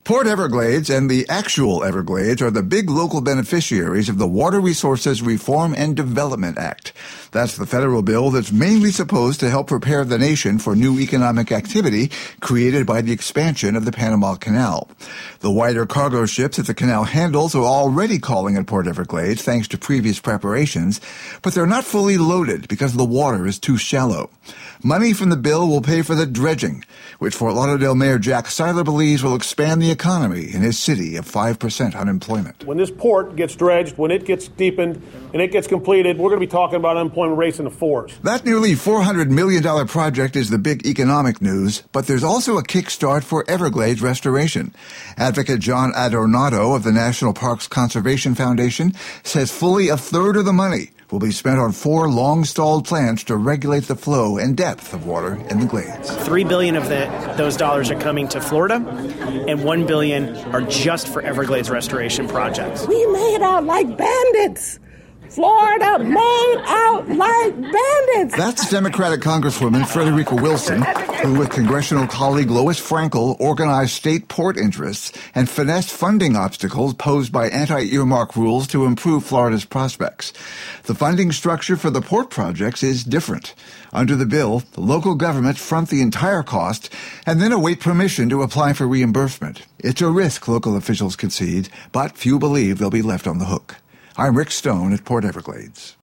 Port Everglades and the actual Everglades are the big local beneficiaries of the Water Resources Reform and Development Act. That's the federal bill that's mainly supposed to help prepare the nation for new economic activity created by the expansion of the Panama Canal. The wider cargo ships that the canal handles are already calling at Port Everglades thanks to previous preparations, but they're not fully loaded because the water is too shallow. Money from the bill will pay for the dredging, which Fort Lauderdale Mayor Jack Seiler believes will expand the economy in his city of 5% unemployment. When this port gets dredged, when it gets deepened, and it gets completed, we're going to be talking about unemployment rates in the fours. That nearly $400 million project is the big economic news, but there's also a kickstart for Everglades restoration. Advocate John Adornato of the National Parks Conservation Foundation says fully a third of the money will be spent on 4 long-stalled plans to regulate the flow and depth of water in the glades. $3 billion of those dollars are coming to Florida, and $1 billion are just for Everglades restoration projects. We made out like bandits. Florida made out like bandits. That's Democratic Congresswoman Frederica Wilson, who with congressional colleague Lois Frankel organized state port interests and finessed funding obstacles posed by anti-earmark rules to improve Florida's prospects. The funding structure for the port projects is different. Under the bill, the local governments front the entire cost and then await permission to apply for reimbursement. It's a risk, local officials concede, but few believe they'll be left on the hook. I'm Rick Stone at Port Everglades.